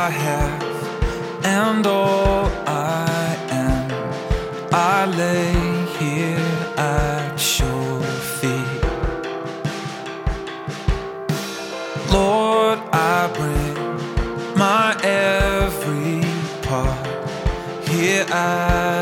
I have and all I am, I lay here at your feet. Lord, I bring my every part here at